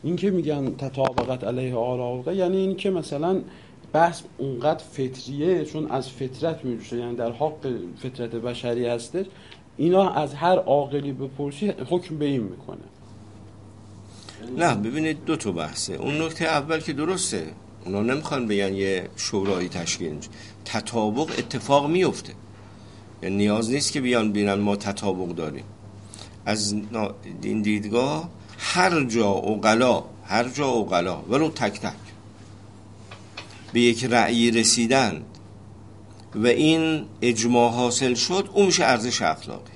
این که میگن تطابقت علیه آراء، یعنی این که مثلا بحث اونقدر فطریه، چون از فطرت میجوشه، یعنی در حق فطرت بشری هستش، اینا از هر عاقلی بپرسی حکم به این میکنه. نه ببینید دو تا بحثه. اون نکته اول که درسته، اونا نمیخوان بگن یه شورایی تشکیل میشه، تطابق اتفاق میفته، یعنی نیاز نیست که بیان بینن ما تطابق داریم. از این دیدگاه هر جا عقلا ولو تک تک به یک رأی رسیدن و این اجماع حاصل شد، اون میشه ارزش اخلاقی.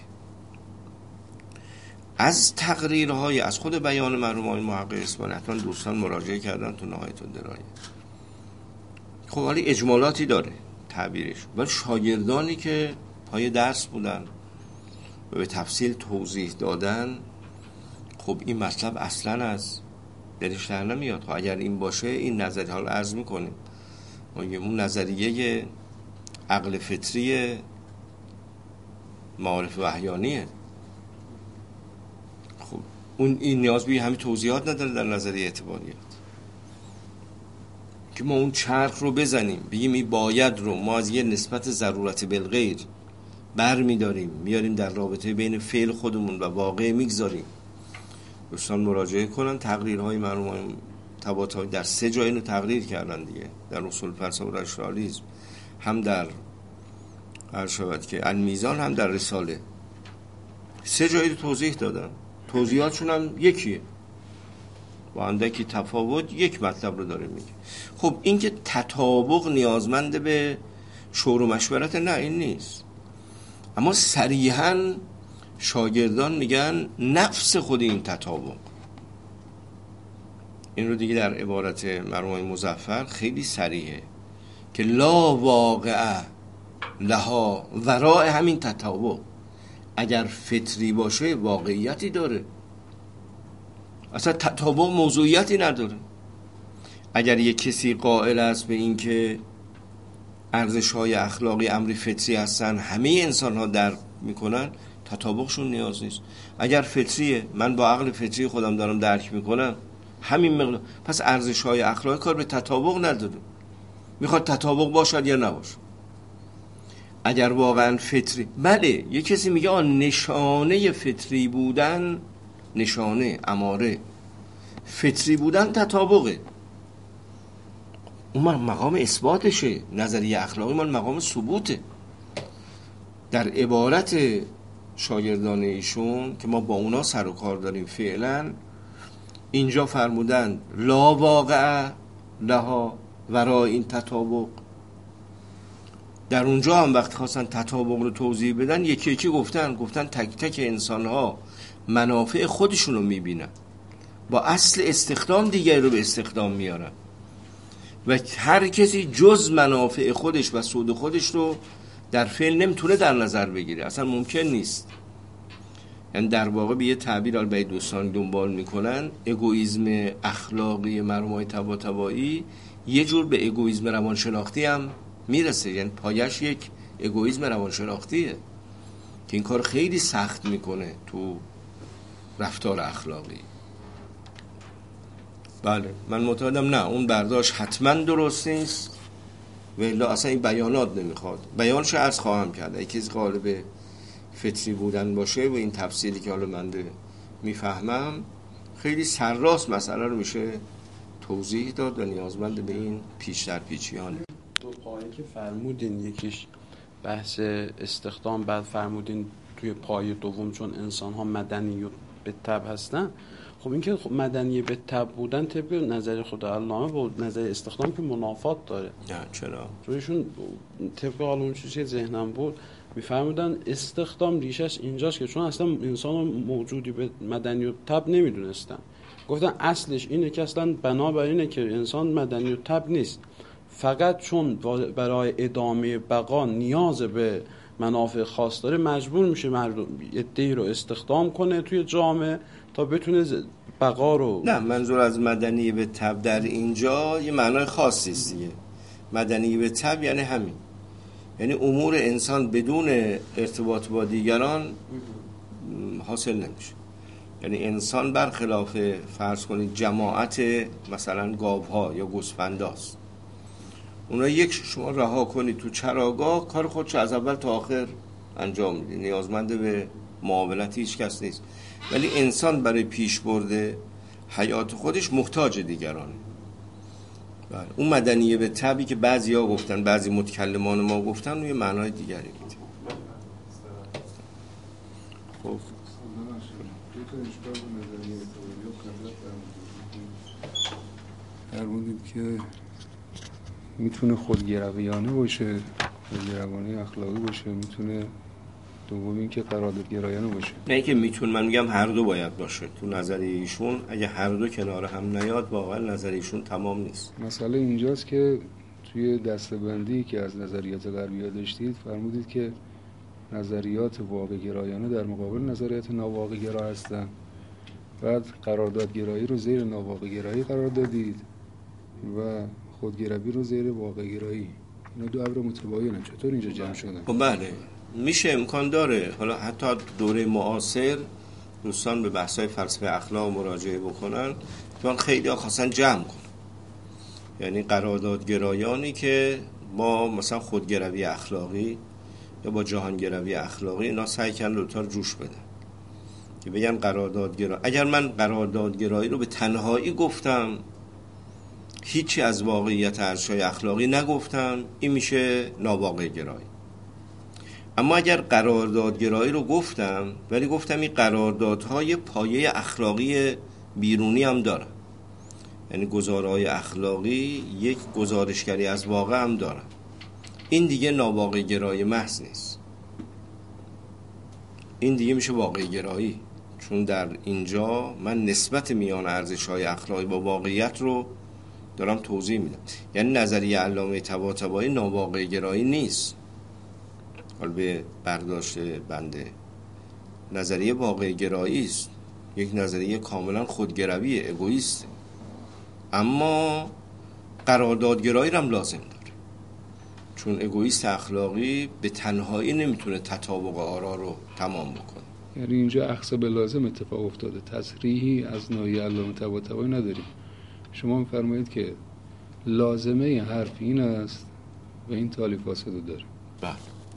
از تقریرهای از خود بیان مرحوم محقق اسماعیلی حتما دوستان مراجعه کردن تو نهایت الدرایه. خب ولی اجمالاتی داره تعبیرش، ولی شاگردانی که پای درس بودن و به تفصیل توضیح دادن، خب این مطلب اصلا از دلش در نمیاد. خب اگر این باشه، این نظریه ها رو عرض میکنیم، اون نظریه عقل فطری معارف وحیانیه، خب اون این نیاز به همین توضیحات نداره در نظریه اعتباریات که ما اون چرخ رو بزنیم بگیم این باید رو ما از یه نسبت ضرورت بالغیر بر میداریم میاریم در رابطه بین فعل خودمون و واقع میگذاریم. دوستان مراجعه کنن تقریرهای مرحوم طباطبایی در 3 جای اینو تقریر کردن دیگه، در اصول فلسفه و رشنالیسم، هم در ارشاد که المیزان، هم در رساله، 3 جایی رو توضیح دادن. توضیحاتشون هم یکیه، با اندکی تفاوت یک مطلب رو داره میگه. خب این که تطابق نیازمند به شور و مشورت، نه این نیست، اما صریحاً شاگردان میگن نفس خود این تطابق، این رو دیگه در عبارت مرحوم مظفر خیلی صریحه که لا واقعه لها وراء همین تطابق، اگر فطری باشه واقعیتی داره، اصلا تطابق موضوعیتی نداره. اگر یک کسی قائل است به این که ارزش‌های اخلاقی امری فطری هستن، همه انسان‌ها درک میکنن، تطابقشون نیاز نیست. اگر فطریه، من با عقل فطری خودم دارم درک میکنم، همین مقدار، پس ارزش‌های اخلاقی کار به تطابق نداره، میخواد تطابق باشد یا نباشه. اگر واقعا فطری، بله یک کسی میگه نشانه فطری بودن، نشانه اماره فطری بودن تطابقه، اون مقام اثباتشه. نظریه اخلاقی من مقام ثبوته. در عبارت شاگردان ایشون که ما با اونا سر و کار داریم فعلا، اینجا فرمودن لا واقع لها ورای این تطابق. در اونجا هم وقت خواستن تطابق رو توضیح بدن، یکی یکی گفتن تک تک انسان ها منافع خودشون رو میبینن، با اصل استخدام دیگری رو به استخدام میارن و هر کسی جز منافع خودش و سود خودش رو در فعل نمیتونه در نظر بگیره، اصلا ممکن نیست. یعنی در واقع به یه تعبیر البته دوستان دنبال میکنن، اگوئیسم اخلاقی مرحوم طباطبایی یه جور به اگوئیسم روانشناختی هم میرسه، یعنی پایش یک اگوئیسم روانشناختیه که این کار خیلی سخت میکنه تو رفتار اخلاقی. بله من معتقدم نه، اون برداشت حتما درست نیست و الا اصلا این بیانات نمیخواد. بیانش عرض خواهم کرد، اگه کسی قالب فطری بودن باشه و این تفسیری که حالا من میفهمم خیلی سرراست مسئله رو میشه توضیح داد و نیازمند به این پیش در پیچیان. دو پایه که فرمودین، یکیش بحث استخدام، بعد فرمودین توی پایه دوم چون انسان ها مدنی به طبع هستن. خب این که مدنی به طبع بودن طبق نظر خود علامه با نظر استخدام که منافات داره. نه چرا؟ چون طبق اون چیزی که ذهنم بود میفرمودن استخدام ریشش اینجاست که چون اصلا انسان موجودی به مدنی و طبع نمیدونستن، گفتن اصلش اینه که اصلا بنابر اینه که انسان مدنی و طبع نیست، فقط چون برای ادامه بقا نیاز به منافع خاص داره مجبور میشه مردم عده‌ای رو استخدام کنه توی جامعه تا بتونه بقا رو. نه منظور از مدنی به طبع در اینجا یه معنای خاصی است دیگه. مدنی به طبع یعنی همین، یعنی امور انسان بدون ارتباط با دیگران حاصل نمیشه. یعنی انسان برخلاف فرض کنید جماعت مثلا گاوها یا گوسفنداست، اونا یک شما رها کنید تو چراگاه کار خودشو از اول تا آخر انجام میده، نیازمند به معاونت هیچ کس نیست. ولی انسان برای پیش برده حیات خودش محتاج دیگرانه. اون مدنیه به طبعی که بعضیا گفتن، بعضی متکلمان ما گفتن، اون یه معنای دیگری میده. خب فرمودید که میتونه خودگرایانه باشه، خودگرایانه اخلاقی باشه، میتونه دوم این که قراردادگرایانه باشه. نه که میتونه، من میگم هر دو باید باشه. تو نظر ایشون اگه هر دو کنار هم نیاد واقعا نظر ایشون تمام نیست. مسئله اینجاست که توی دسته‌بندی که از نظریات غربی داشتید فرمودید که نظریات واقع‌گرایانه در مقابل نظریات ناواقع‌گرا هستن، بعد قراردادگرایی رو زیر ناواقع‌گرایی قرار دادید و خودگرایی رو زیر واقع‌گرایی. اینا دو امر متباینن، چطور اینجا جمع شدن؟ خب بله میشه، امکان داره. حالا حتی دوره معاصر دوستان به بحث‌های فلسفه اخلاق مراجعه بکنن، چون خیلی ها خواستن جمع کنن، یعنی قراردادگرایانی که با مثلا خودگرایی اخلاقی یا با جهانگرایی اخلاقی اینا سعی کردن دوتا رو جوش بدن که بگن قراردادگرایی. اگر من قراردادگرایی رو به تنهایی گفتم، هیچی از واقعیت ارزش‌های اخلاقی نگفتم، این میشه ناواقع گرایی. اما اگر قراردادگرایی رو گفتم ولی گفتم این قراردادهای پایه اخلاقی بیرونی هم دارن، یعنی گزارهای اخلاقی یک گزارشگری از واقع هم دارن، این دیگه ناواقع گرایی محض نیست، این دیگه میشه واقع گرایی. چون در اینجا من نسبت میان ارزش‌های اخلاقی با واقعیت رو دارم توضیح میدم. یعنی نظریه علامه طباطبایی ناواقع گرایی نیست، حالا به برداشت بنده نظریه واقع گرایی است، یک نظریه کاملا خودگروی اگویست، اما قراردادگرایی رو هم لازم داره، چون اگویست اخلاقی به تنهایی نمیتونه تطابق آرا رو تمام بکنه. یعنی اینجا اخذ به لازم اتفاق افتاده، تصریحی از ناحیه علامه طباطبایی نداریم. شما می‌فرمایید که لازمه حرف این است و این تالی فاسد داره. بله.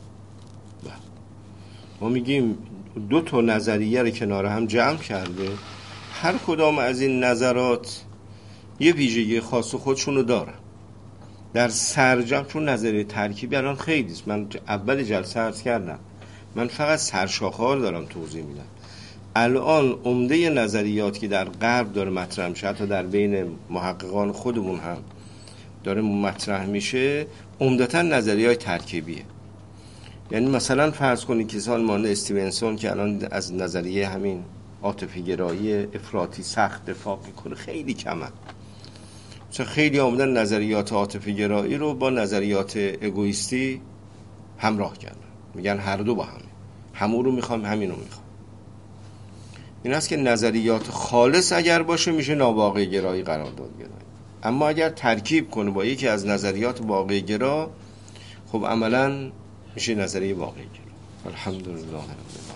ما میگیم دو تا نظریه رو کنار هم جمع کرده، هر کدام از این نظرات یه ویژگی خاص خودشون رو دارن. در سرجم چون نظریه ترکیبی الان خیلی است، من اول جلسه عرض کردم من فقط سرشاخه‌ها رو دارم توضیح میدم. الان عمده نظریات که در غرب داره مطرح میشه، حتی در بین محققان خودمون هم داره مطرح میشه، عمدتاً نظریه‌های ترکیبیه. یعنی مثلا فرض کنید کسان مانند استیونسون که الان از نظریه همین عاطفی گرایی افراطی سخت دفاع میکنه خیلی کمه، چون خیلی آمدن نظریات عاطفی گرایی رو با نظریات اگویستی همراه کردن، میگن هر دو با همون رو میخوام، همین رو میخوام. این است که نظریات خالص اگر باشه میشه ناواقع گرایی قرارداد گرایی، اما اگر ترکیب کنه با یکی از نظریات واقع گرا، خب عملاً میشه نظریه واقع گرا. الحمدلله.